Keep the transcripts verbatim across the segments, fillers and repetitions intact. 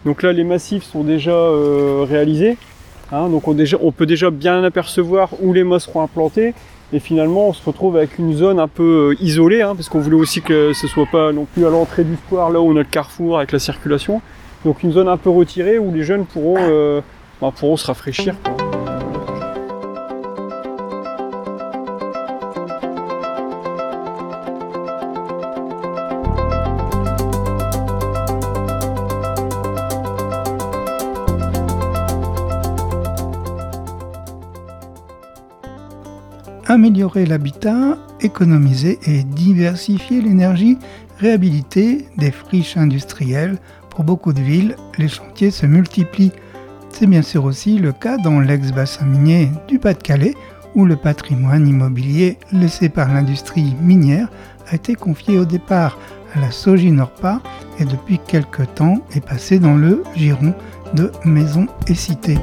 Donc là, les massifs sont déjà euh, réalisés. Hein, donc on, déjà, on peut déjà bien apercevoir où les mâts seront implantés. Et finalement, on se retrouve avec une zone un peu euh, isolée, hein, parce qu'on voulait aussi que ce ne soit pas non plus à l'entrée du square, là où on a le carrefour avec la circulation. Donc une zone un peu retirée où les jeunes pourront, euh, bah, pourront se rafraîchir, quoi. Améliorer l'habitat, économiser et diversifier l'énergie, réhabiliter des friches industrielles. Pour beaucoup de villes, les chantiers se multiplient. C'est bien sûr aussi le cas dans l'ex-bassin minier du Pas-de-Calais, où le patrimoine immobilier laissé par l'industrie minière a été confié au départ à la Soginorpa et depuis quelque temps est passé dans le giron de Maisons et Cités.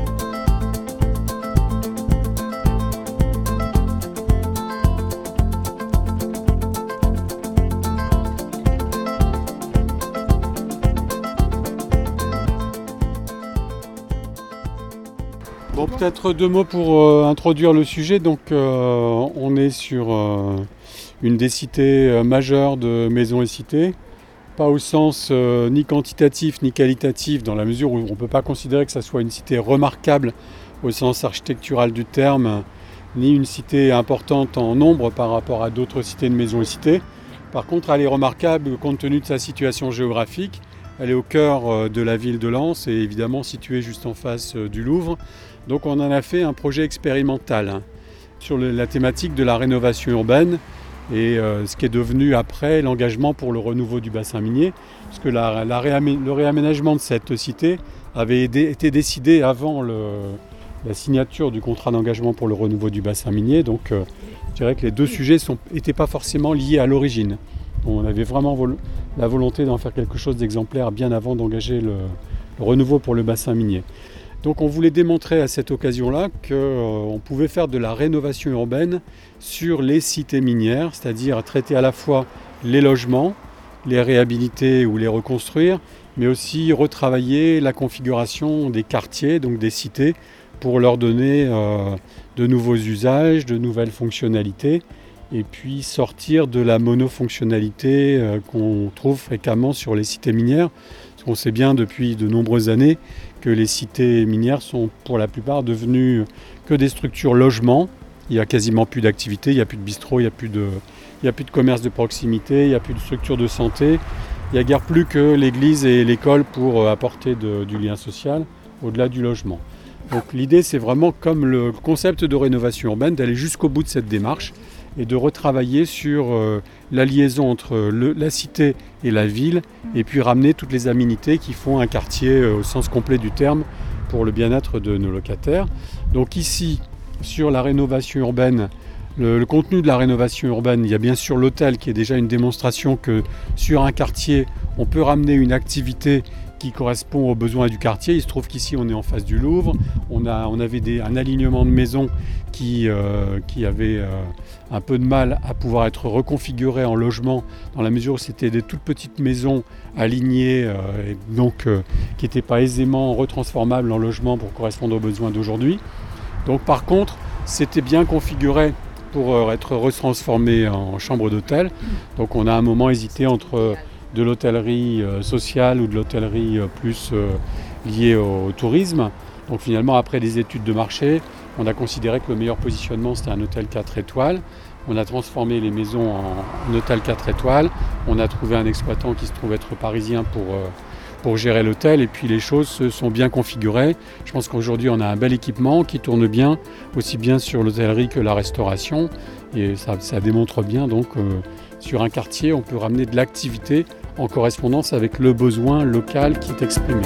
Bon, peut-être deux mots pour euh, introduire le sujet. Donc, euh, on est sur euh, une des cités euh, majeures de Maisons et Cités, pas au sens euh, ni quantitatif ni qualitatif, dans la mesure où on ne peut pas considérer que ça soit une cité remarquable au sens architectural du terme, ni une cité importante en nombre par rapport à d'autres cités de Maisons et Cités. Par contre, elle est remarquable compte tenu de sa situation géographique. Elle est au cœur de la ville de Lens et évidemment située juste en face du Louvre. Donc on en a fait un projet expérimental hein, sur le, la thématique de la rénovation urbaine et euh, ce qui est devenu après l'engagement pour le renouveau du bassin minier, puisque la, la réamé, le réaménagement de cette cité avait aidé, été décidé avant le, la signature du contrat d'engagement pour le renouveau du bassin minier. Donc euh, je dirais que les deux sujets n'étaient pas forcément liés à l'origine. On avait vraiment vol- la volonté d'en faire quelque chose d'exemplaire bien avant d'engager le, le renouveau pour le bassin minier. Donc on voulait démontrer à cette occasion-là qu'on euh, pouvait faire de la rénovation urbaine sur les cités minières, c'est-à-dire traiter à la fois les logements, les réhabiliter ou les reconstruire, mais aussi retravailler la configuration des quartiers, donc des cités, pour leur donner euh, de nouveaux usages, de nouvelles fonctionnalités, et puis sortir de la monofonctionnalité euh, qu'on trouve fréquemment sur les cités minières. Parce qu'on sait bien depuis de nombreuses années que les cités minières sont pour la plupart devenues que des structures logements. Il n'y a quasiment plus d'activité, il n'y a plus de bistrot, il n'y a plus de, il n'y a plus de commerce de proximité, il n'y a plus de structure de santé. Il n'y a guère plus que l'église et l'école pour apporter de, du lien social au-delà du logement. Donc l'idée, c'est vraiment comme le concept de rénovation urbaine, d'aller jusqu'au bout de cette démarche et de retravailler sur euh, la liaison entre le, la cité et la ville, et puis ramener toutes les aménités qui font un quartier euh, au sens complet du terme pour le bien-être de nos locataires. Donc ici, sur la rénovation urbaine, le, le contenu de la rénovation urbaine, il y a bien sûr l'hôtel qui est déjà une démonstration que sur un quartier, on peut ramener une activité qui correspond aux besoins du quartier. Il se trouve qu'ici on est en face du Louvre, on, a, on avait des, un alignement de maisons qui, euh, qui avait euh, un peu de mal à pouvoir être reconfiguré en logement, dans la mesure où c'était des toutes petites maisons alignées, euh, et donc euh, qui n'étaient pas aisément retransformables en logement pour correspondre aux besoins d'aujourd'hui. Donc par contre, c'était bien configuré pour euh, être retransformé en chambre d'hôtel. Donc on a un moment hésité entre de l'hôtellerie euh, sociale ou de l'hôtellerie euh, plus euh, liée au, au tourisme. Donc finalement, après des études de marché, on a considéré que le meilleur positionnement, c'était un hôtel quatre étoiles. On a transformé les maisons en, en hôtel quatre étoiles. On a trouvé un exploitant qui se trouve être parisien pour, euh, pour gérer l'hôtel. Et puis les choses se sont bien configurées. Je pense qu'aujourd'hui, on a un bel équipement qui tourne bien, aussi bien sur l'hôtellerie que la restauration. Et ça, ça démontre bien, donc, euh, sur un quartier, on peut ramener de l'activité en correspondance avec le besoin local qui est exprimé.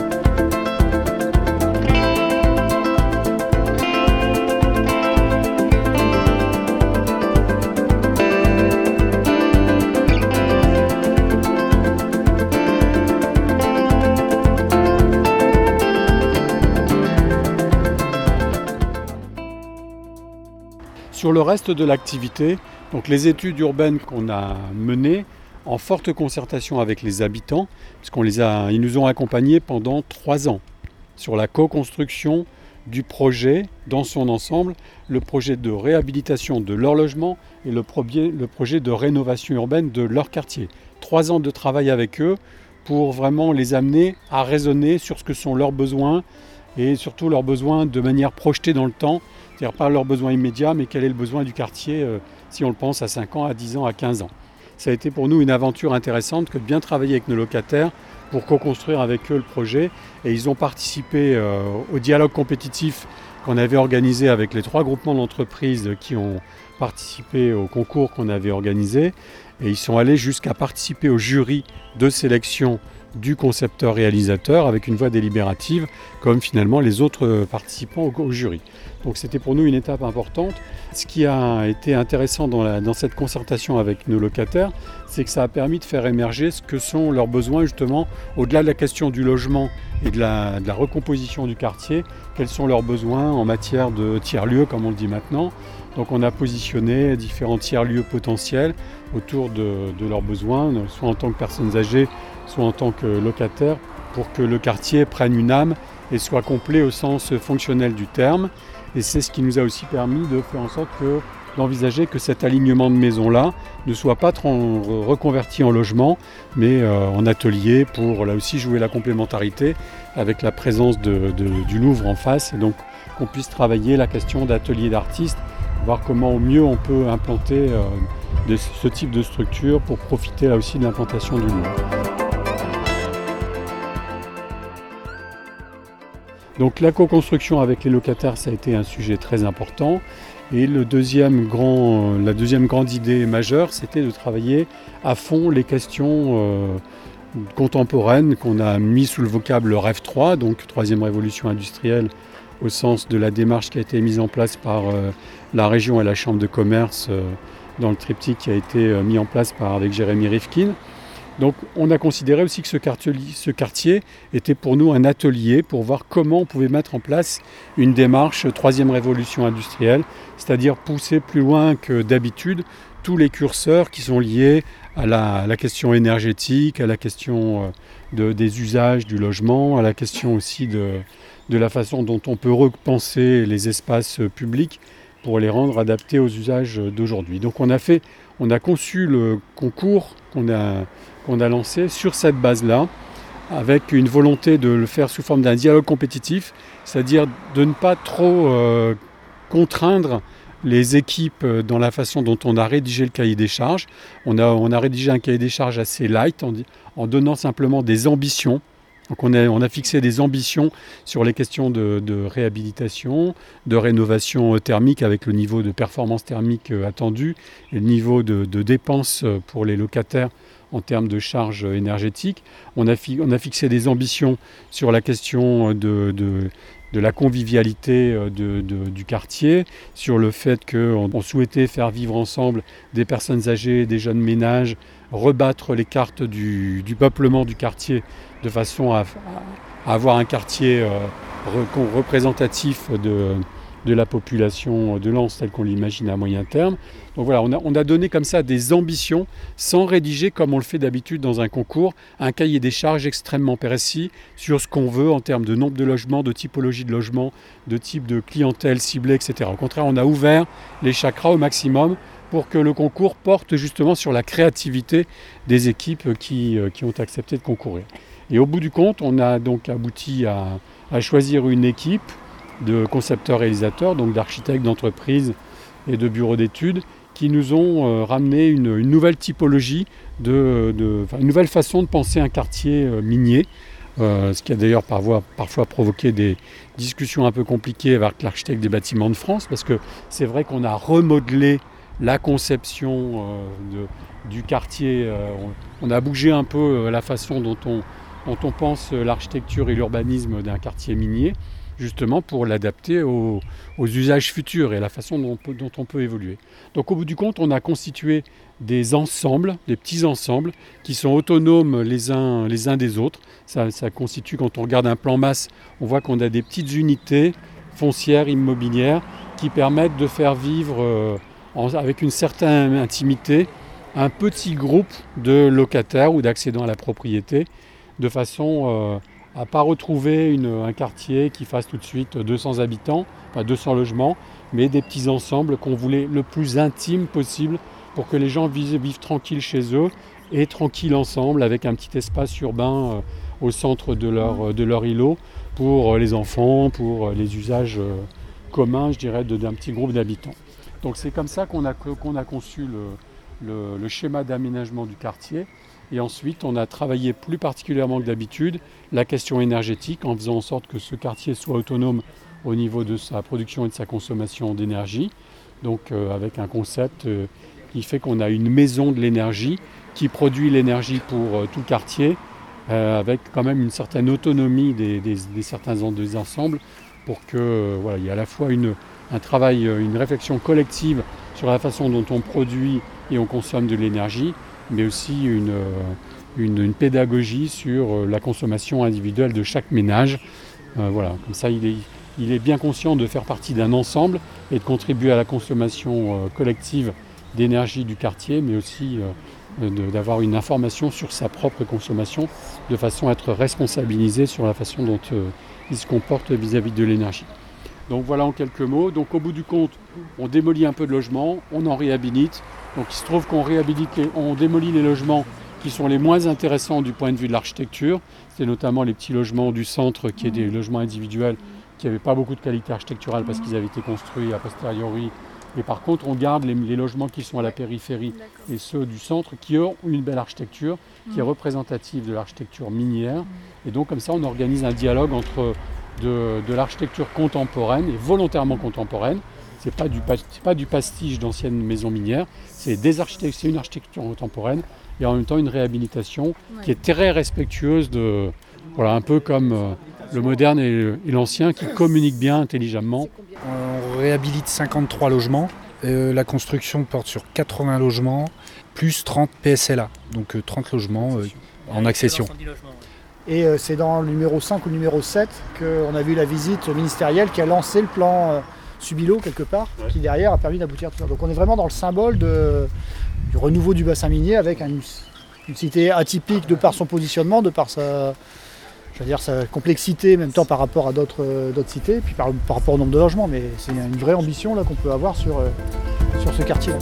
Sur le reste de l'activité, donc les études urbaines qu'on a menées en forte concertation avec les habitants, puisqu'on les a, ils nous ont accompagnés pendant trois ans sur la co-construction du projet dans son ensemble, le projet de réhabilitation de leur logement et le, projet, le projet de rénovation urbaine de leur quartier. Trois ans de travail avec eux pour vraiment les amener à raisonner sur ce que sont leurs besoins et surtout leurs besoins de manière projetée dans le temps, c'est-à-dire pas leurs besoins immédiats, mais quel est le besoin du quartier euh, si on le pense à cinq ans, à dix ans, à quinze ans. Ça a été pour nous une aventure intéressante que de bien travailler avec nos locataires pour co-construire avec eux le projet. Et ils ont participé euh, au dialogue compétitif qu'on avait organisé avec les trois groupements d'entreprises qui ont participé au concours qu'on avait organisé. Et ils sont allés jusqu'à participer au jury de sélection du concepteur-réalisateur avec une voix délibérative, comme finalement les autres participants au, au jury. Donc c'était pour nous une étape importante. Ce qui a été intéressant dans, la, dans cette concertation avec nos locataires, c'est que ça a permis de faire émerger ce que sont leurs besoins justement, au-delà de la question du logement et de la, de la recomposition du quartier, quels sont leurs besoins en matière de tiers-lieux, comme on le dit maintenant. Donc on a positionné différents tiers-lieux potentiels autour de, de leurs besoins, soit en tant que personnes âgées, soit en tant que locataires, pour que le quartier prenne une âme et soit complet au sens fonctionnel du terme. Et c'est ce qui nous a aussi permis de faire en sorte que, d'envisager que cet alignement de maisons-là ne soit pas reconverti en logement, mais euh, en atelier pour là aussi jouer la complémentarité avec la présence de, de, du Louvre en face. Et donc qu'on puisse travailler la question d'atelier d'artistes, voir comment au mieux on peut implanter euh, de, ce type de structure pour profiter là aussi de l'implantation du Louvre. Donc la co-construction avec les locataires, ça a été un sujet très important. Et le deuxième grand, la deuxième grande idée majeure, c'était de travailler à fond les questions euh, contemporaines qu'on a mis sous le vocable rêve trois, donc troisième révolution industrielle, au sens de la démarche qui a été mise en place par euh, la région et la chambre de commerce euh, dans le triptyque qui a été euh, mis en place par, avec Jérémy Rifkin. Donc on a considéré aussi que ce quartier, ce quartier était pour nous un atelier pour voir comment on pouvait mettre en place une démarche troisième révolution industrielle, c'est-à-dire pousser plus loin que d'habitude tous les curseurs qui sont liés à la, à la question énergétique, à la question de, des usages du logement, à la question aussi de, de la façon dont on peut repenser les espaces publics pour les rendre adaptés aux usages d'aujourd'hui. Donc on a fait, on a conçu le concours qu'on a qu'on a lancé sur cette base-là, avec une volonté de le faire sous forme d'un dialogue compétitif, c'est-à-dire de ne pas trop euh, contraindre les équipes dans la façon dont on a rédigé le cahier des charges. On a, on a rédigé un cahier des charges assez light, en, en donnant simplement des ambitions. Donc on a, on a fixé des ambitions sur les questions de, de réhabilitation, de rénovation thermique avec le niveau de performance thermique attendu et le niveau de, de dépenses pour les locataires en termes de charges énergétiques. On a, fi, on a fixé des ambitions sur la question de, de, de la convivialité de, de, du quartier, sur le fait qu'on on souhaitait faire vivre ensemble des personnes âgées, des jeunes ménages, rebattre les cartes du, du peuplement du quartier de façon à, à avoir un quartier euh, re, représentatif de, de la population de Lens telle qu'on l'imagine à moyen terme. Donc voilà, on a, on a donné comme ça des ambitions sans rédiger, comme on le fait d'habitude dans un concours, un cahier des charges extrêmement précis sur ce qu'on veut en termes de nombre de logements, de typologie de logements, de type de clientèle ciblée, et cetera. Au contraire, on a ouvert les chakras au maximum pour que le concours porte justement sur la créativité des équipes qui, qui ont accepté de concourir. Et au bout du compte, on a donc abouti à, à choisir une équipe de concepteurs-réalisateurs, donc d'architectes, d'entreprises et de bureaux d'études, qui nous ont euh, ramené une, une nouvelle typologie, de, de, enfin, une nouvelle façon de penser un quartier euh, minier, euh, ce qui a d'ailleurs parfois, parfois provoqué des discussions un peu compliquées avec l'architecte des bâtiments de France, parce que c'est vrai qu'on a remodelé la conception euh, de, du quartier, euh, on, on a bougé un peu euh, la façon dont on, dont on pense l'architecture et l'urbanisme d'un quartier minier, justement pour l'adapter aux, aux usages futurs et à la façon dont on, peut, dont on peut évoluer. Donc au bout du compte, on a constitué des ensembles, des petits ensembles, qui sont autonomes les uns, les uns des autres. Ça, ça constitue, quand on regarde un plan masse, on voit qu'on a des petites unités foncières, immobilières, qui permettent de faire vivre euh, en, avec une certaine intimité un petit groupe de locataires ou d'accédants à la propriété, de façon euh, à ne pas retrouver une, un quartier qui fasse tout de suite deux cents habitants, enfin deux cents logements, mais des petits ensembles qu'on voulait le plus intime possible pour que les gens vivent, vivent tranquilles chez eux et tranquilles ensemble avec un petit espace urbain euh, au centre de leur, de leur îlot pour les enfants, pour les usages euh, communs, je dirais, de, d'un petit groupe d'habitants. Donc c'est comme ça qu'on a, qu'on a conçu le, le, le schéma d'aménagement du quartier. Et ensuite, on a travaillé plus particulièrement que d'habitude la question énergétique en faisant en sorte que ce quartier soit autonome au niveau de sa production et de sa consommation d'énergie. Donc euh, avec un concept euh, qui fait qu'on a une maison de l'énergie qui produit l'énergie pour euh, tout le quartier euh, avec quand même une certaine autonomie des, des, des certains des ensembles pour que euh, voilà, il y ait à la fois une, un travail, une réflexion collective sur la façon dont on produit et on consomme de l'énergie, mais aussi une, une, une pédagogie sur la consommation individuelle de chaque ménage. Euh, voilà, comme ça, il est, il est bien conscient de faire partie d'un ensemble et de contribuer à la consommation euh, collective d'énergie du quartier, mais aussi euh, de, d'avoir une information sur sa propre consommation, de façon à être responsabilisé sur la façon dont euh, il se comporte vis-à-vis de l'énergie. Donc voilà en quelques mots. Donc au bout du compte, on démolit un peu de logements, on en réhabilite. Donc il se trouve qu'on réhabilite, les, on démolit les logements qui sont les moins intéressants du point de vue de l'architecture. C'est notamment les petits logements du centre qui étaient des logements individuels qui n'avaient pas beaucoup de qualité architecturale parce qu'ils avaient été construits a posteriori. Et par contre, on garde les, les logements qui sont à la périphérie et ceux du centre qui ont une belle architecture, qui est représentative de l'architecture minière. Et donc comme ça, on organise un dialogue entre de, de l'architecture contemporaine et volontairement contemporaine. Ce n'est pas, pas du pastiche d'anciennes maisons minières, c'est, des architectes, c'est une architecture contemporaine et en même temps une réhabilitation ouais. qui est très respectueuse de, voilà, un peu comme euh, le moderne et, et l'ancien qui communiquent bien intelligemment. On réhabilite cinquante-trois logements, euh, la construction porte sur quatre-vingts logements, plus trente P S L A, donc euh, trente logements euh, en accession. Et euh, c'est dans le numéro cinq ou le numéro sept qu'on a vu la visite ministérielle qui a lancé le plan euh, Subilo quelque part, ouais. qui derrière a permis d'aboutir à tout ça. Donc on est vraiment dans le symbole de, du renouveau du bassin minier avec un, une cité atypique de par son positionnement, de par sa, je veux dire, sa complexité, en même temps par rapport à d'autres, d'autres cités, puis par, par rapport au nombre de logements. Mais c'est une vraie ambition là, qu'on peut avoir sur, sur ce quartier-là.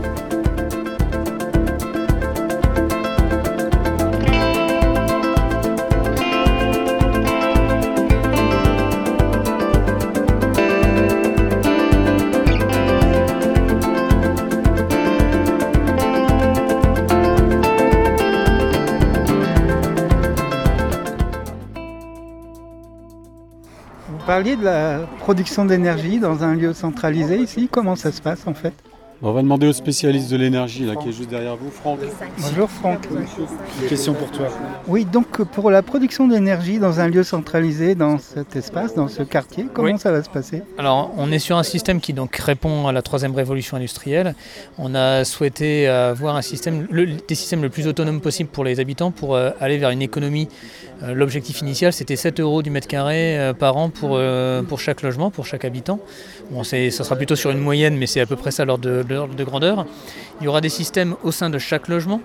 Vous parliez de la production d'énergie dans un lieu centralisé ici. Comment ça se passe en fait ? On va demander au spécialiste de l'énergie là, qui est juste derrière vous, Franck. Bonjour Franck. Une question pour toi. Oui, donc pour la production d'énergie dans un lieu centralisé, dans cet espace, dans ce quartier, comment oui. ça va se passer ? Alors on est sur un système qui donc répond à la troisième révolution industrielle. On a souhaité avoir un système, le, des systèmes le plus autonomes possible pour les habitants pour euh, aller vers une économie. Euh, l'objectif initial c'était sept euros du mètre carré euh, par an pour, euh, pour chaque logement, pour chaque habitant. Bon, c'est, ça sera plutôt sur une moyenne, mais c'est à peu près ça l'ordre de, de, de grandeur. Il y aura des systèmes au sein de chaque logement.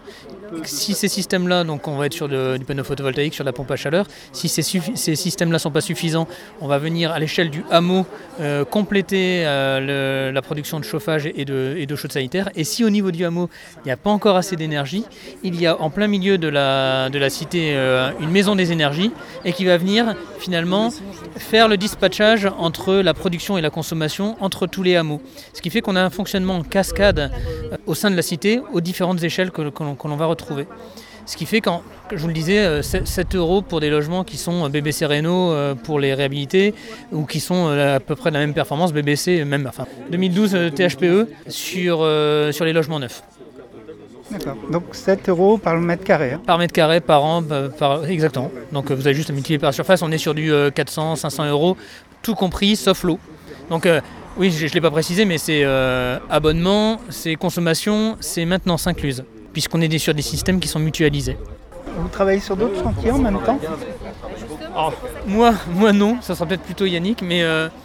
Si ces systèmes-là, donc on va être sur de, du panneau photovoltaïque, sur de la pompe à chaleur, si ces, suffi- ces systèmes-là ne sont pas suffisants, on va venir à l'échelle du hameau euh, compléter euh, le, la production de chauffage et de, et d'eau chaude sanitaire. Et si au niveau du hameau, il n'y a pas encore assez d'énergie, il y a en plein milieu de la, de la cité euh, une maison des énergies et qui va venir finalement faire le dispatchage entre la production et la consommation entre tous les hameaux. Ce qui fait qu'on a un fonctionnement en cascade euh, au sein de la cité aux différentes échelles que, que, l'on, que l'on va retrouver. Trouver. Ce qui fait, quand, je vous le disais, sept euros pour des logements qui sont B B C Réno pour les réhabiliter ou qui sont à peu près de la même performance, B B C, même, enfin deux mille douze T H P E sur, euh, sur les logements neufs. D'accord, donc sept euros par mètre carré. Hein. Par mètre carré, par an, par, exactement. Donc vous avez juste à multiplier par surface, on est sur du quatre cents à cinq cents euros, tout compris, sauf l'eau. Donc euh, oui, je ne l'ai pas précisé, mais c'est euh, abonnement, c'est consommation, c'est maintenance incluse, puisqu'on est sur des systèmes qui sont mutualisés. Vous travaillez sur d'autres chantiers en même temps ? Oh, moi, moi non, ça sera peut-être plutôt Yannick, mais euh,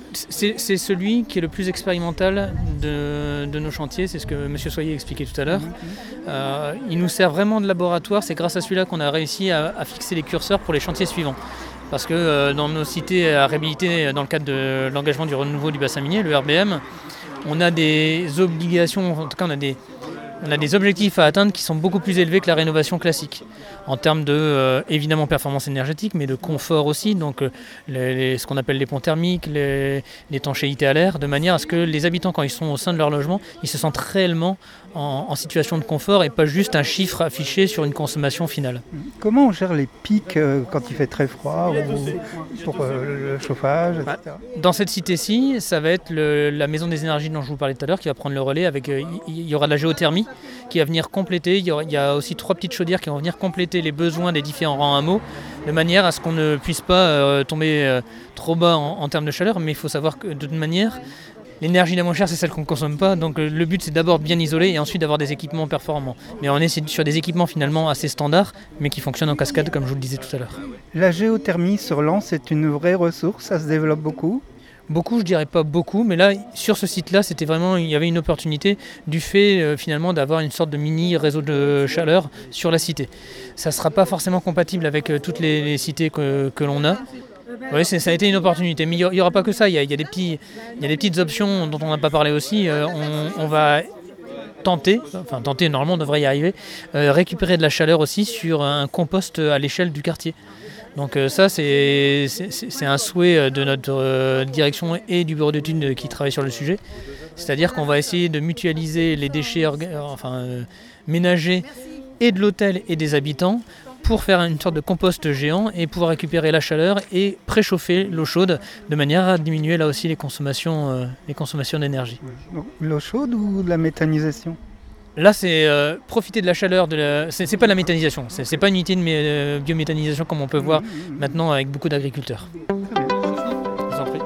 c'est, c'est celui qui est le plus expérimental de, de nos chantiers, c'est ce que M. Soyer expliquait tout à l'heure. Euh, il nous sert vraiment de laboratoire, c'est grâce à celui-là qu'on a réussi à, à fixer les curseurs pour les chantiers suivants. Parce que euh, dans nos cités à réhabiliter, dans le cadre de l'engagement du renouveau du bassin minier, le R B M, on a des obligations, en tout cas on a des, on a des objectifs à atteindre qui sont beaucoup plus élevés que la rénovation classique. En termes de, euh, évidemment, performance énergétique, mais de confort aussi, donc euh, les, les, ce qu'on appelle les ponts thermiques, les, l'étanchéité à l'air, de manière à ce que les habitants, quand ils sont au sein de leur logement, ils se sentent réellement en, en situation de confort et pas juste un chiffre affiché sur une consommation finale. Comment on gère les pics euh, quand il fait très froid ou pour euh, le chauffage, et cetera. Dans cette cité-ci, ça va être le, la maison des énergies dont je vous parlais tout à l'heure qui va prendre le relais. Avec, euh, il y aura de la géothermie qui va venir compléter. Il y, aura, il y a aussi trois petites chaudières qui vont venir compléter les besoins des différents rangs hameaux de manière à ce qu'on ne puisse pas euh, tomber euh, trop bas en, en termes de chaleur. Mais il faut savoir que de toute manière, l'énergie la moins chère, c'est celle qu'on ne consomme pas. Donc euh, le but, c'est d'abord de bien isoler et ensuite d'avoir des équipements performants. Mais on est sur des équipements finalement assez standards, mais qui fonctionnent en cascade, comme je vous le disais tout à l'heure. La géothermie sur Lens est une vraie ressource, ça se développe beaucoup. Beaucoup, je dirais pas beaucoup, mais là, sur ce site-là, c'était vraiment, il y avait une opportunité du fait euh, finalement d'avoir une sorte de mini réseau de chaleur sur la cité. Ça ne sera pas forcément compatible avec euh, toutes les, les cités que, que l'on a. Oui, c'est, ça a été une opportunité, mais il n'y aura pas que ça, il y a, il y a des petits, il y a des petites options dont on n'a pas parlé aussi. Euh, on, on va tenter, enfin tenter, normalement on devrait y arriver, euh, récupérer de la chaleur aussi sur un compost à l'échelle du quartier. Donc euh, ça, c'est, c'est, c'est un souhait de notre euh, direction et du bureau d'études qui travaille sur le sujet. C'est-à-dire qu'on va essayer de mutualiser les déchets orga- enfin, euh, ménagers et de l'hôtel et des habitants pour faire une sorte de compost géant et pouvoir récupérer la chaleur et préchauffer l'eau chaude de manière à diminuer là aussi les consommations, euh, les consommations d'énergie. L'eau chaude ou de la méthanisation ? Là, c'est euh, profiter de la chaleur, de la... c'est, c'est pas de la méthanisation, c'est, c'est pas une unité de mé- euh, biométhanisation comme on peut voir maintenant avec beaucoup d'agriculteurs. Je vous en prie.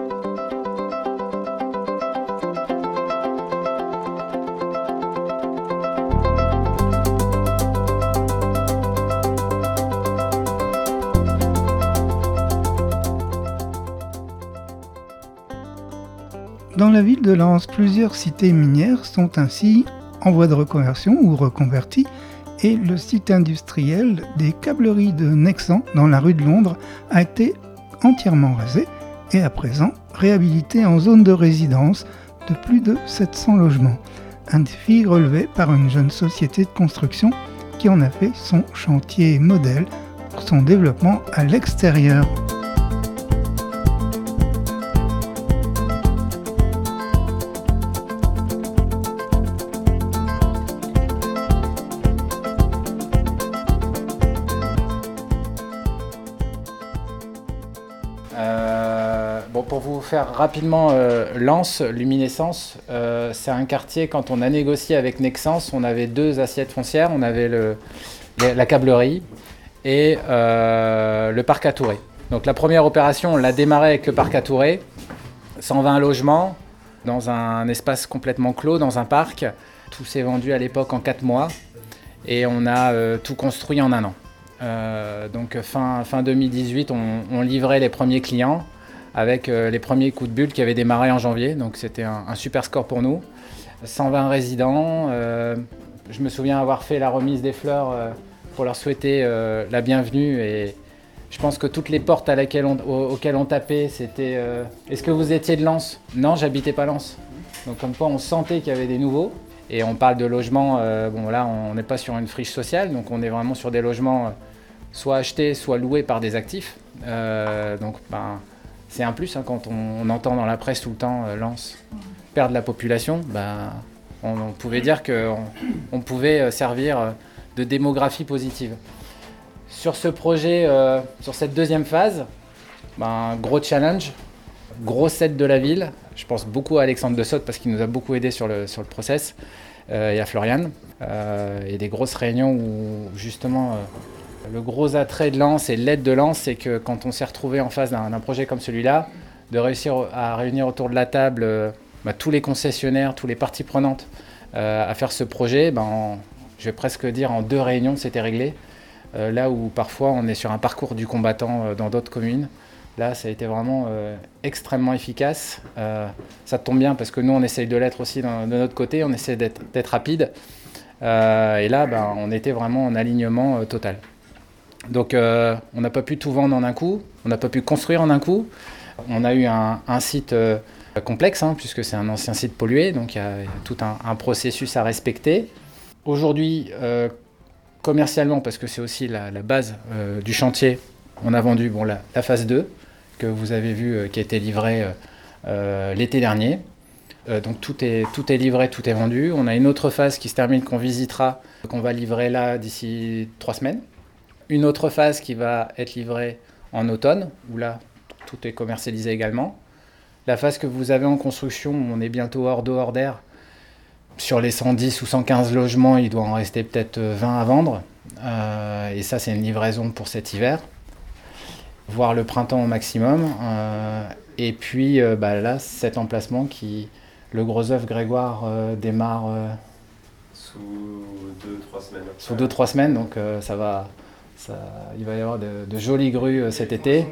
Dans la ville de Lens, plusieurs cités minières sont ainsi en voie de reconversion ou reconverties, et le site industriel des câbleries de Nexans dans la rue de Londres a été entièrement rasé et à présent réhabilité en zone de résidence de plus de sept cents logements. Un défi relevé par une jeune société de construction qui en a fait son chantier modèle pour son développement à l'extérieur. Pour vous faire rapidement euh, Lens, Luminescence, euh, c'est un quartier, quand on a négocié avec Nexans, on avait deux assiettes foncières, on avait le, la câblerie et euh, le parc à Touré. Donc la première opération, on l'a démarré avec le parc à Touré, cent vingt logements, dans un espace complètement clos, dans un parc. Tout s'est vendu à l'époque en quatre mois et on a euh, tout construit en un an. Euh, donc fin, fin deux mille dix-huit, on, on livrait les premiers clients avec euh, les premiers coups de bulle qui avaient démarré en janvier, donc c'était un, un super score pour nous. cent vingt résidents, euh, je me souviens avoir fait la remise des fleurs euh, pour leur souhaiter euh, la bienvenue, et je pense que toutes les portes à laquelle on, aux, auxquelles on tapait, c'était euh, « Est-ce que vous étiez de Lens ?» Non, j'habitais pas Lens. Donc comme quoi on sentait qu'il y avait des nouveaux, et on parle de logements, euh, bon là on n'est pas sur une friche sociale, donc on est vraiment sur des logements euh, soit achetés, soit loués par des actifs. Euh, donc ben, c'est un plus hein, quand on, on entend dans la presse tout le temps euh, Lens perdre la population, ben, on, on pouvait dire qu'on on pouvait servir de démographie positive. Sur ce projet, euh, sur cette deuxième phase, ben, gros challenge, grosse aide de la ville. Je pense beaucoup à Alexandre de Sotte parce qu'il nous a beaucoup aidé sur le, sur le process, euh, et à Florian. Euh, et des grosses réunions où justement euh, le gros attrait de Lens et l'aide de Lens, c'est que quand on s'est retrouvé en face d'un, d'un projet comme celui-là, de réussir à réunir autour de la table euh, bah, tous les concessionnaires, toutes les parties prenantes euh, à faire ce projet, ben, en, je vais presque dire en deux réunions c'était réglé. Euh, là où parfois on est sur un parcours du combattant euh, dans d'autres communes. Là, ça a été vraiment euh, extrêmement efficace. Euh, ça tombe bien parce que nous, on essaye de l'être aussi dans, de notre côté, on essaie d'être, d'être rapide. Euh, et là, ben, on était vraiment en alignement euh, total. Donc, euh, on n'a pas pu tout vendre en un coup, on n'a pas pu construire en un coup. On a eu un, un site euh, complexe, hein, puisque c'est un ancien site pollué, donc il y a, il y a tout un, un processus à respecter. Aujourd'hui, euh, commercialement, parce que c'est aussi la, la base euh, du chantier, on a vendu bon, la, la phase deux, que vous avez vu, euh, qui a été livrée euh, euh, l'été dernier. Euh, donc tout est, tout est livré, tout est vendu. On a une autre phase qui se termine, qu'on visitera, qu'on va livrer là d'ici trois semaines. Une autre phase qui va être livrée en automne, où là, tout est commercialisé également. La phase que vous avez en construction, on est bientôt hors d'eau, hors d'air. Sur les cent dix ou cent quinze logements, il doit en rester peut-être vingt à vendre. Euh, et ça, c'est une livraison pour cet hiver. Voire le printemps au maximum. Euh, et puis euh, bah, là, cet emplacement qui, le gros œuvre Grégoire euh, démarre euh, sous deux trois semaines. Sous deux trois semaines, donc euh, ça va, ça, il va y avoir de, de jolies grues euh, cet été.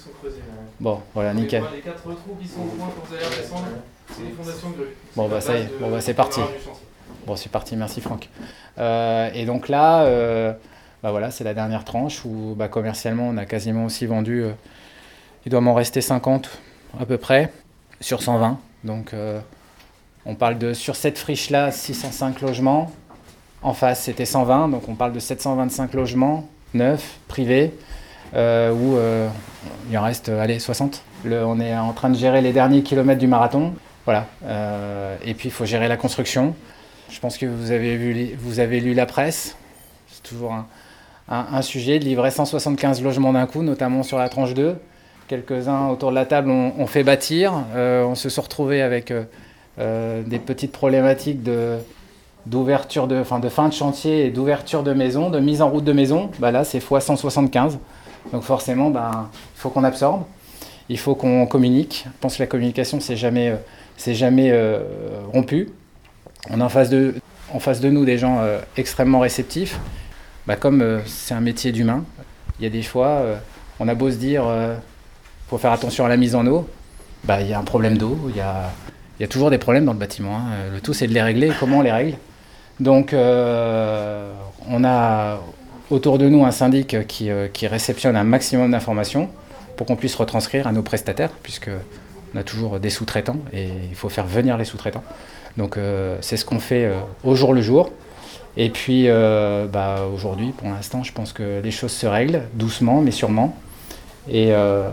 Bon, voilà, nickel. Les quatre trous qui sont au point quand vous allez redescendre, c'est les fondations de grues. Bon bah ça y est, bon, bah, c'est parti. Bon, c'est parti, merci Franck. Euh, et donc là. Euh, Bah voilà, c'est la dernière tranche où bah, commercialement on a quasiment aussi vendu, euh, il doit m'en rester cinquante à peu près, sur cent vingt. Donc euh, on parle de, sur cette friche-là, six cent cinq logements. En face c'était cent vingt, donc on parle de sept cent vingt-cinq logements, neufs, privés, euh, où euh, il en reste, allez, soixante. Le, on est en train de gérer les derniers kilomètres du marathon. Voilà. Euh, et puis il faut gérer la construction. Je pense que vous avez, vu les, vous avez lu la presse. C'est toujours un... Un, un sujet de livrer cent soixante-quinze logements d'un coup, notamment sur la tranche deux. Quelques-uns autour de la table ont, ont fait bâtir. Euh, on se sont retrouvés avec euh, euh, des petites problématiques de, d'ouverture de, enfin de fin de chantier et d'ouverture de maison, de mise en route de maison. Bah là, c'est fois cent soixante-quinze. Donc forcément, bah, il faut qu'on absorbe. Il faut qu'on communique. Je pense que la communication, c'est jamais, euh, c'est jamais euh, rompu. On a en face de, en face de nous des gens euh, extrêmement réceptifs. Bah comme euh, c'est un métier d'humain, il y a des fois, euh, on a beau se dire, il euh, faut faire attention à la mise en eau, bah il y a un problème d'eau, il y a, y a toujours des problèmes dans le bâtiment. Hein. Le tout, c'est de les régler. Comment on les règle ? Donc, euh, on a autour de nous un syndic qui, euh, qui réceptionne un maximum d'informations pour qu'on puisse retranscrire à nos prestataires, puisque on a toujours des sous-traitants et il faut faire venir les sous-traitants. Donc, euh, c'est ce qu'on fait euh, au jour le jour. Et puis euh, bah, aujourd'hui, pour l'instant, je pense que les choses se règlent doucement, mais sûrement. Et euh,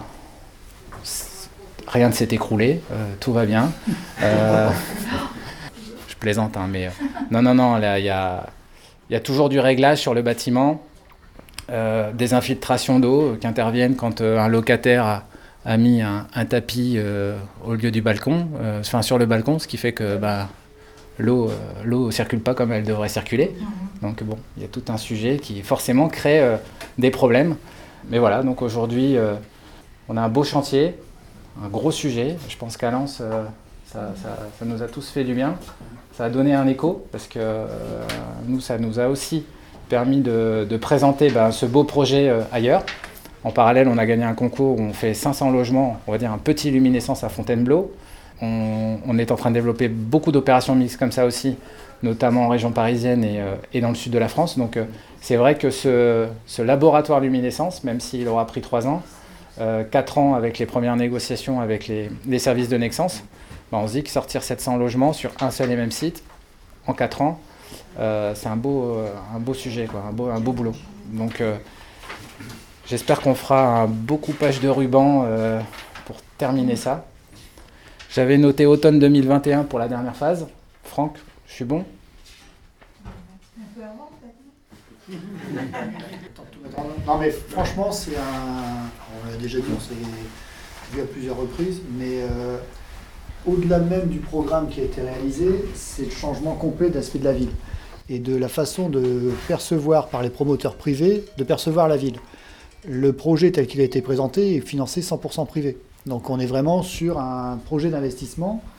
rien ne s'est écroulé, euh, tout va bien. Euh, je plaisante, hein, mais euh, non, non, non, il y a, y a toujours du réglage sur le bâtiment, euh, des infiltrations d'eau qui interviennent quand euh, un locataire a, a mis un, un tapis euh, au lieu du balcon, euh, enfin sur le balcon, ce qui fait que bah, L'eau euh, l'eau ne circule pas comme elle devrait circuler. Donc bon, il y a tout un sujet qui forcément crée euh, des problèmes. Mais voilà, donc aujourd'hui, euh, on a un beau chantier, un gros sujet. Je pense qu'à Lens, euh, ça, ça, ça nous a tous fait du bien. Ça a donné un écho, parce que euh, nous, ça nous a aussi permis de, de présenter ben, ce beau projet euh, ailleurs. En parallèle, on a gagné un concours où on fait cinq cents logements, on va dire un petit luminescence à Fontainebleau. On, on est en train de développer beaucoup d'opérations mixtes comme ça aussi, notamment en région parisienne et, euh, et dans le sud de la France. Donc euh, c'est vrai que ce, ce laboratoire luminescence, même s'il aura pris trois ans, euh, quatre ans avec les premières négociations avec les, les services de Nexans, ben on se dit que sortir sept cents logements sur un seul et même site en quatre ans, euh, c'est un beau, euh, un beau sujet, quoi, un, beau, un beau boulot. Donc euh, j'espère qu'on fera un beau coupage de ruban euh, pour terminer ça. J'avais noté automne deux mille vingt et un pour la dernière phase. Franck, je suis bon ? Un peu avant, peut-être. Non, mais franchement, c'est un. On l'a déjà dit, on s'est vu à plusieurs reprises, mais euh, au-delà même du programme qui a été réalisé, c'est le changement complet d'aspect de la ville et de la façon de percevoir par les promoteurs privés, de percevoir la ville. Le projet tel qu'il a été présenté est financé cent pour cent privé. Donc on est vraiment sur un projet d'investissement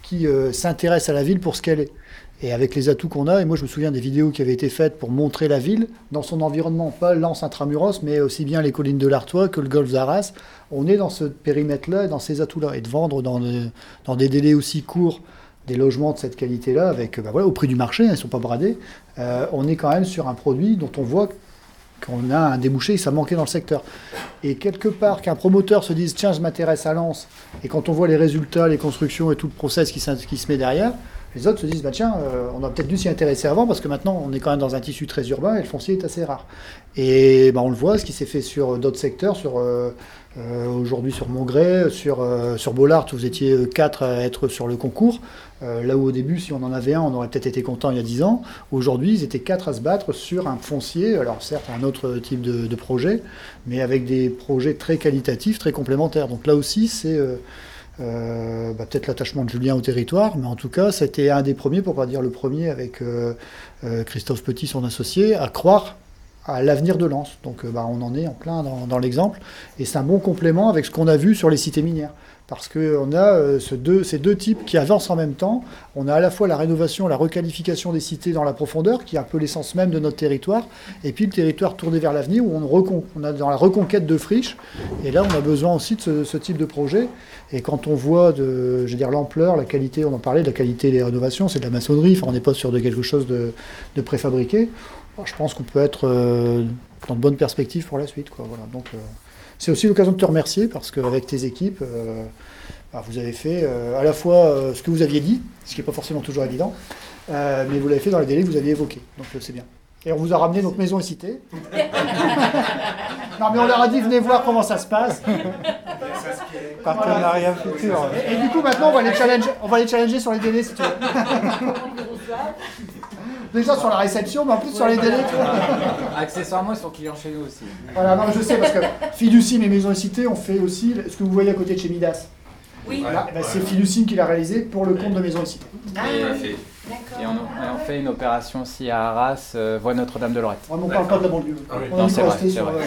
qui euh, s'intéresse à la ville pour ce qu'elle est. Et avec les atouts qu'on a, et moi je me souviens des vidéos qui avaient été faites pour montrer la ville dans son environnement, pas Lens intramuros, mais aussi bien les collines de l'Artois que le golfe d'Arras. On est dans ce périmètre-là et dans ces atouts-là. Et de vendre dans, de, dans des délais aussi courts des logements de cette qualité-là, avec, bah voilà, au prix du marché, hein, ils ne sont pas bradés, euh, on est quand même sur un produit dont on voit qu'on a un débouché et ça manquait dans le secteur. Et quelque part, qu'un promoteur se dise « tiens, je m'intéresse à Lens », et quand on voit les résultats, les constructions et tout le process qui, qui se met derrière, les autres se disent bah, « tiens, euh, on a peut-être dû s'y intéresser avant, parce que maintenant, on est quand même dans un tissu très urbain et le foncier est assez rare ». Et bah, on le voit, ce qui s'est fait sur d'autres secteurs, sur, euh, euh, aujourd'hui sur Montgrès, sur, euh, sur Bollard, où vous étiez quatre à être sur le concours. Euh, là où au début, si on en avait un, on aurait peut-être été content il y a dix ans. Aujourd'hui, ils étaient quatre à se battre sur un foncier, alors certes un autre type de, de projet, mais avec des projets très qualitatifs, très complémentaires. Donc là aussi, c'est euh, euh, bah, peut-être l'attachement de Julien au territoire, mais en tout cas, c'était un des premiers, pour pas dire le premier, avec euh, euh, Christophe Petit, son associé, à croire à l'avenir de Lens. Donc euh, bah, on en est en plein dans, dans l'exemple, et c'est un bon complément avec ce qu'on a vu sur les cités minières. Parce qu'on a euh, ce deux, ces deux types qui avancent en même temps. On a à la fois la rénovation, la requalification des cités dans la profondeur, qui est un peu l'essence même de notre territoire, et puis le territoire tourné vers l'avenir, où on, recon, on a dans la reconquête de friches. Et là, on a besoin aussi de ce, ce type de projet. Et quand on voit de, je veux dire, l'ampleur, la qualité, on en parlait, de la qualité des rénovations, c'est de la maçonnerie, enfin, on n'est pas sur de quelque chose de, de préfabriqué. Alors, je pense qu'on peut être euh, dans de bonnes perspectives pour la suite, quoi. Voilà. Donc, euh, c'est aussi l'occasion de te remercier parce qu'avec tes équipes, euh, bah, vous avez fait euh, à la fois euh, ce que vous aviez dit, ce qui n'est pas forcément toujours évident, euh, mais vous l'avez fait dans les délais que vous aviez évoqués. Donc euh, c'est bien. Et on vous a ramené notre maison et cité. Non mais on leur a dit venez voir comment ça se passe. Partenariat futur. Et, et du coup maintenant on va les challenger, on va les challenger sur les délais si tu veux. Déjà sur la réception, mais en plus sur les délais. Accessoirement, ils sont clients chez nous aussi. Voilà, non, je sais, parce que Filucime et Maison et Cité ont fait aussi ce que vous voyez à côté de chez Midas. Oui. Voilà, bah, c'est Filucime qui l'a réalisé pour le compte de Maison et Cité. Ah, Et, oui. et on, et on fait une opération aussi à Arras, euh, voie Notre-Dame-de-Lorette. On ne parle pas de la banlieue. Ah oui. On a Non, envie c'est de vrai, rester c'est sur, vrai.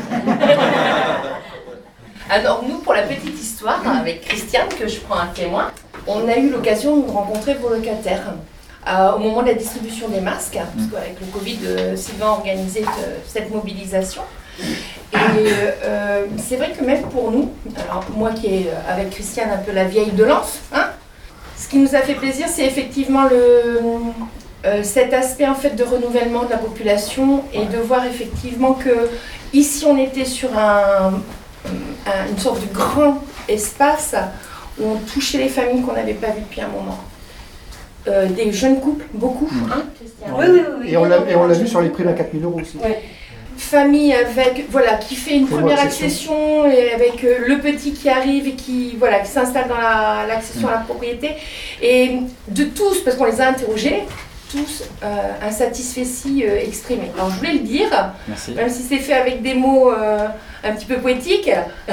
Alors nous, pour la petite histoire, avec Christiane, que je prends un témoin, on a eu l'occasion de rencontrer vos locataires. Euh, au moment de la distribution des masques, parce qu'avec le Covid, euh, Sylvain a organisé euh, cette mobilisation. Et euh, c'est vrai que même pour nous, alors moi qui est euh, avec Christiane un peu la vieille de Lens, hein, ce qui nous a fait plaisir, c'est effectivement le, euh, cet aspect en fait de renouvellement de la population et de voir effectivement que ici on était sur un, un, une sorte de grand espace où on touchait les familles qu'on n'avait pas vues depuis un moment. Euh, des jeunes couples, beaucoup, hein, Christiane. Oui, oui, oui. Et on l'a, et on l'a vu sur les prix de quatre mille euros aussi. Ouais. Famille avec, voilà, qui fait une première accession et avec euh, le petit qui arrive et qui, voilà, qui s'installe dans la, l'accession à la propriété. Et de tous, parce qu'on les a interrogés, tous euh, un satisfecit euh, exprimé. Alors je voulais le dire, Merci. Même si c'est fait avec des mots euh, un petit peu poétiques,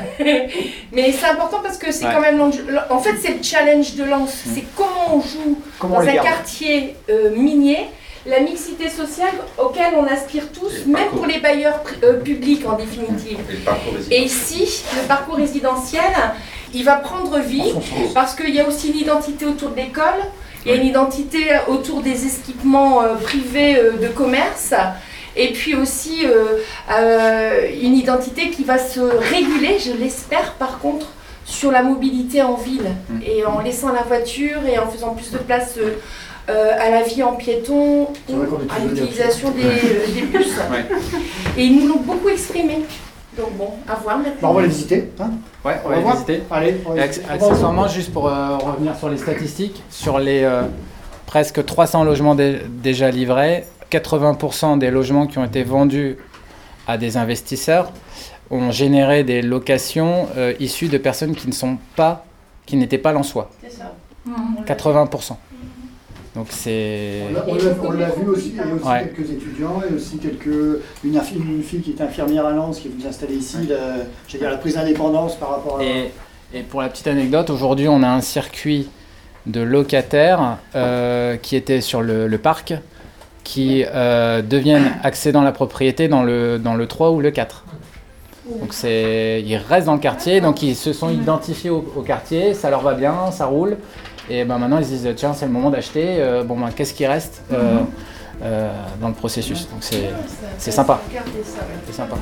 mais c'est important parce que c'est ouais. quand même, en fait c'est le challenge de Lens, mmh. c'est comment on joue comment dans on un quartier euh, minier, la mixité sociale auquel on aspire tous, même pour les bailleurs euh, publics en définitive. Et, Et ici, le parcours résidentiel, il va prendre vie parce qu'il y a aussi une identité autour de l'école. Il y a une identité autour des équipements euh, privés euh, de commerce et puis aussi euh, euh, une identité qui va se réguler, je l'espère par contre, sur la mobilité en ville et en laissant la voiture et en faisant plus de place euh, euh, à la vie en piéton ou à l'utilisation des, euh, des bus. Ouais. Et ils nous l'ont beaucoup exprimé. Donc bon, à voir maintenant. Bah on va les visiter. Hein ouais, on, on va les visiter. Allez, on va Acc- accessoirement, juste pour euh, revenir sur les statistiques, sur les euh, presque trois cents logements dé- déjà livrés, quatre-vingts pour cent des logements qui ont été vendus à des investisseurs ont généré des locations euh, issues de personnes qui ne sont pas, qui n'étaient pas lensois. C'est ça. Mmh. quatre-vingts pour cent. Donc c'est... On l'a, on l'a, on l'a vu aussi, il y a aussi ouais. quelques étudiants et aussi quelques, une, une fille qui est infirmière à Lens qui est venue s'installer ici, ouais. la, j'allais dire la prise d'indépendance par rapport à... Et, et pour la petite anecdote, aujourd'hui on a un circuit de locataires euh, qui étaient sur le, le parc qui euh, deviennent accédants à la propriété dans le, dans le trois ou le quatre. Donc c'est, ils restent dans le quartier, donc ils se sont identifiés au, au quartier, ça leur va bien, ça roule. Et ben maintenant, ils se disent, tiens, c'est le moment d'acheter. Euh, bon, ben, qu'est-ce qui reste euh, euh, dans le processus? Donc c'est, c'est sympa. C'est sympa.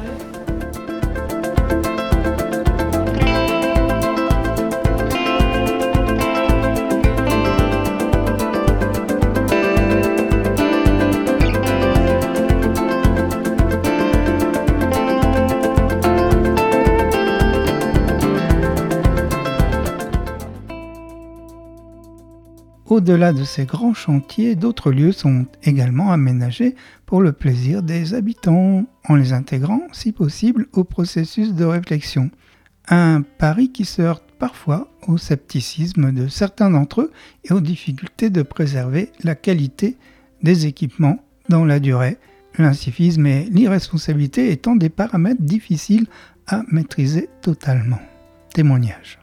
Au-delà de ces grands chantiers, d'autres lieux sont également aménagés pour le plaisir des habitants, en les intégrant, si possible, au processus de réflexion. Un pari qui se heurte parfois au scepticisme de certains d'entre eux et aux difficultés de préserver la qualité des équipements dans la durée, l'incivisme et l'irresponsabilité étant des paramètres difficiles à maîtriser totalement. Témoignage.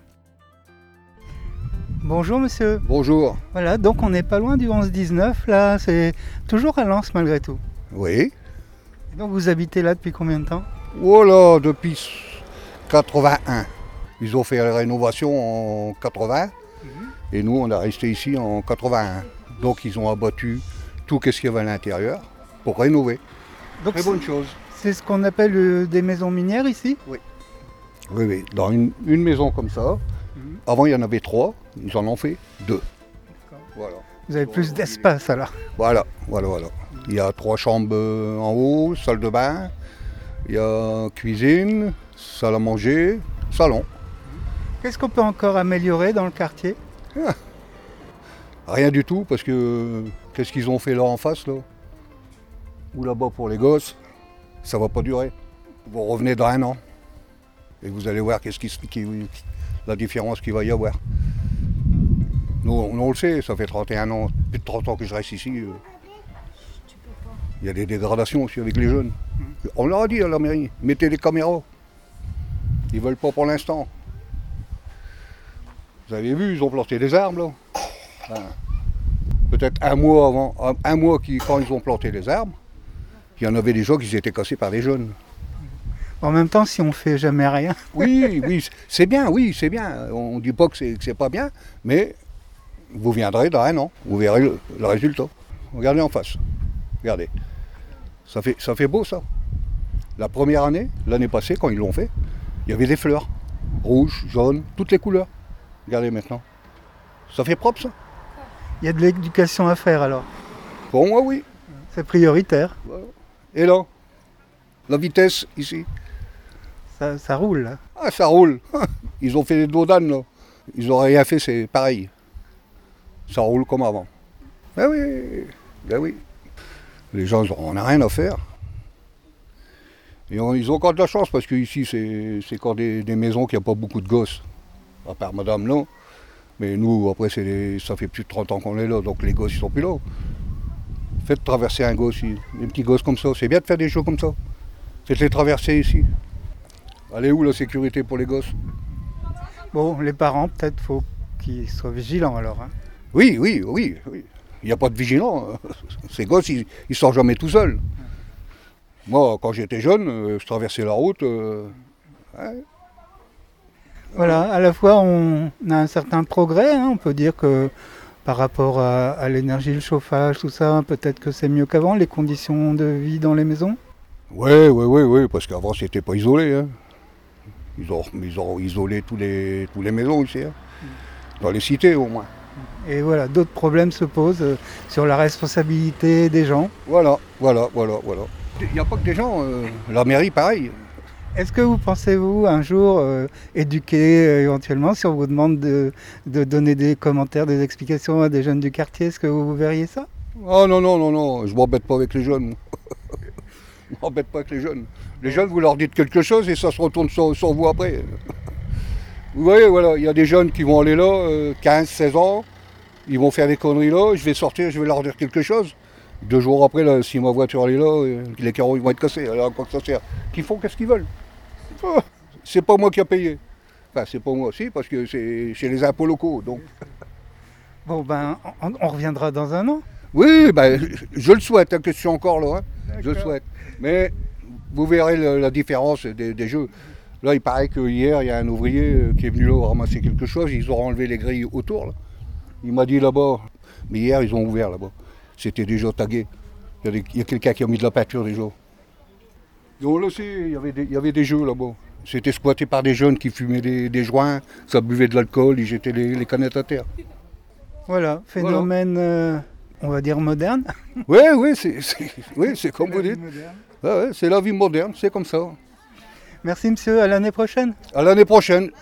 Bonjour monsieur. Bonjour. Voilà, donc on n'est pas loin du onze dix-neuf, là, c'est toujours à Lens malgré tout. Oui. Et donc vous habitez là depuis combien de temps? Oh là, depuis quatre-vingt-un. Ils ont fait la rénovation en quatre-vingts, mmh. Et nous on a resté ici en quatre-vingt-un. Donc ils ont abattu tout ce qu'il y avait à l'intérieur pour rénover. Donc très bonne chose. C'est ce qu'on appelle euh, des maisons minières ici? Oui. Oui, oui. Dans une, une maison comme ça, mmh. Avant il y en avait trois. Ils en ont fait deux. Voilà. Vous avez plus d'espace alors. Voilà, voilà, voilà. Il y a trois chambres en haut, salle de bain, il y a cuisine, salle à manger, salon. Qu'est-ce qu'on peut encore améliorer dans le quartier? ah. Rien du tout, parce que qu'est-ce qu'ils ont fait là en face là? Ou là-bas pour les gosses, ça va pas durer. Vous revenez dans un an et vous allez voir qu'est-ce qui, qui, la différence qu'il va y avoir. Nous, nous on le sait, ça fait trente et un ans, plus de trente ans que je reste ici. Euh, il y a des dégradations aussi avec les jeunes. On leur a dit à la mairie, mettez des caméras. Ils ne veulent pas pour l'instant. Vous avez vu, ils ont planté des arbres là. Enfin, peut-être un mois avant, un, un mois qui, quand ils ont planté les arbres, il y en avait déjà qui étaient cassés par des jeunes. En même temps, si on ne fait jamais rien. Oui, oui, c'est bien, oui, c'est bien. On ne dit pas que c'est, que c'est pas bien, mais vous viendrez dans un an, vous verrez le, le résultat. Regardez en face, regardez. Ça fait, ça fait beau ça. La première année, l'année passée, quand ils l'ont fait, il y avait des fleurs, rouges, jaunes, toutes les couleurs. Regardez maintenant. Ça fait propre ça. Il y a de l'éducation à faire alors. Pour moi, oui. C'est prioritaire. Et là, la vitesse ici. Ça, ça roule là. Ah, ça roule. Ils ont fait des dos d'âne là. Ils n'ont rien fait, c'est pareil. Ça roule comme avant. Ben oui, ben oui. Les gens, on n'a rien à faire. Et on, ils ont encore de la chance parce qu'ici, c'est, c'est encore des, des maisons qui n'ont pas beaucoup de gosses. À part madame, non. Mais nous, après, c'est des, ça fait plus de trente ans qu'on est là, donc les gosses, ils sont plus là. Faites traverser un gosse, des petits gosses comme ça. C'est bien de faire des choses comme ça. Faites-les traverser ici. Allez où la sécurité pour les gosses? Bon, les parents, peut-être, faut qu'ils soient vigilants alors. Hein. Oui, oui, oui, oui. Il n'y a pas de vigilant. Ces gosses, ils ne sortent jamais tout seuls. Moi, quand j'étais jeune, je traversais la route. Euh, ouais. Voilà, à la fois, on a un certain progrès. Hein, on peut dire que par rapport à, à l'énergie, le chauffage, tout ça, peut-être que c'est mieux qu'avant, les conditions de vie dans les maisons. Oui, oui, oui, oui, parce qu'avant, c'était pas isolé. Hein. Ils, ont, ils ont isolé tous les, tous les maisons ici, hein. Dans les cités au moins. Et voilà, d'autres problèmes se posent euh, sur la responsabilité des gens. Voilà, voilà, voilà, voilà. Il n'y a pas que des gens, euh, la mairie pareil. Est-ce que vous pensez-vous un jour euh, éduquer euh, éventuellement, si on vous demande de, de donner des commentaires, des explications à des jeunes du quartier, est-ce que vous verriez ça? Oh non, non, non, non, je m'embête pas avec les jeunes. Je m'embête pas avec les jeunes. Les jeunes, vous leur dites quelque chose et ça se retourne sur, sur vous après. Vous voyez, voilà, il y a des jeunes qui vont aller là, euh, quinze, seize ans, ils vont faire des conneries là, je vais sortir, je vais leur dire quelque chose. Deux jours après, là, si ma voiture est là, euh, les carreaux ils vont être cassés, alors quoi que ça sert. Qu'ils font qu'est-ce qu'ils veulent. Oh, c'est pas moi qui ai payé. Enfin, c'est pas moi aussi, parce que c'est chez les impôts locaux, donc. Bon, ben, on, on reviendra dans un an. Oui, ben, je, je le souhaite, hein, que je suis encore là, hein. Je le souhaite. Mais vous verrez le, la différence des, des jeux. Là, il paraît qu'hier, il y a un ouvrier qui est venu là ramasser quelque chose, ils ont enlevé les grilles autour, là. Il m'a dit là-bas, mais hier ils ont ouvert là-bas. C'était déjà tagué. Il y a, des, il y a quelqu'un qui a mis de la peinture déjà. Et on le sait, il y avait des, il y avait des jeux là-bas. C'était squatté par des jeunes qui fumaient des, des joints, ça buvait de l'alcool, ils jetaient les, les canettes à terre. Voilà, phénomène, voilà. Euh, on va dire moderne. Oui, oui, c'est, c'est, oui, c'est comme vous dites. Ouais, ouais, c'est la vie moderne, c'est comme ça. Merci monsieur, à l'année prochaine. À l'année prochaine.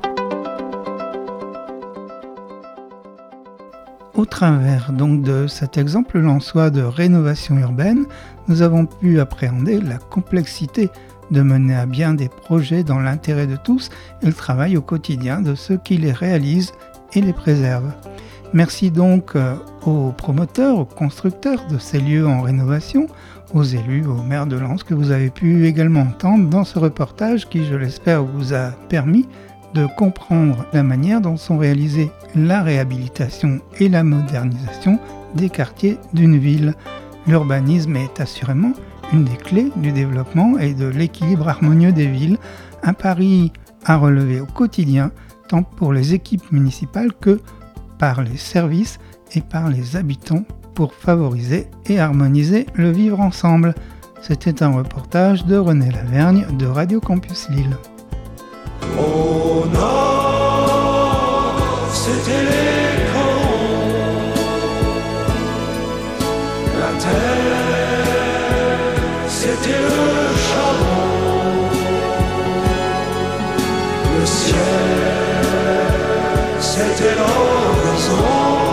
Au travers donc de cet exemple lensois de rénovation urbaine, nous avons pu appréhender la complexité de mener à bien des projets dans l'intérêt de tous et le travail au quotidien de ceux qui les réalisent et les préservent. Merci donc aux promoteurs, aux constructeurs de ces lieux en rénovation, aux élus, aux maires de Lens que vous avez pu également entendre dans ce reportage qui, je l'espère, vous a permis de comprendre la manière dont sont réalisées la réhabilitation et la modernisation des quartiers d'une ville. L'urbanisme est assurément une des clés du développement et de l'équilibre harmonieux des villes, un pari à relever au quotidien, tant pour les équipes municipales que par les services et par les habitants pour favoriser et harmoniser le vivre ensemble. C'était un reportage de René Lavergne de Radio Campus Lille. Au nord, c'était les corons, la terre, c'était le charbon, le ciel, c'était l'horizon,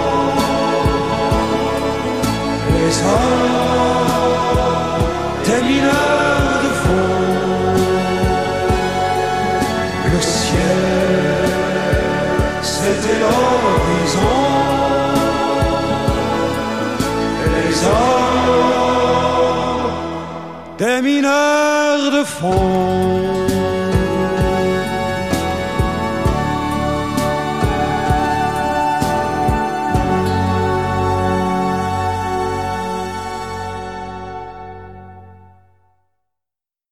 les hommes, des mineurs de fond. Le ciel, c'était l'horizon, les hommes, des mineurs de fond.